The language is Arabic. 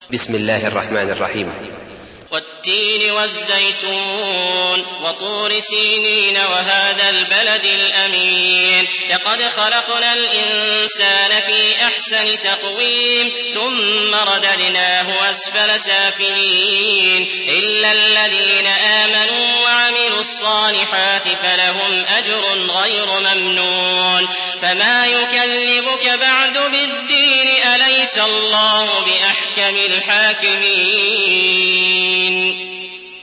بسم الله الرحمن الرحيم. والتين والزيتون وطور سينين وهذا البلد الأمين لقد خلقنا الإنسان في أحسن تقويم ثم رددناه أسفل سافلين إلا الذين آمنوا وعملوا الصالحات فلهم أجر غير ممنون. فما يكذبك بعد بالدين أليس الله بأحكم الحاكمين.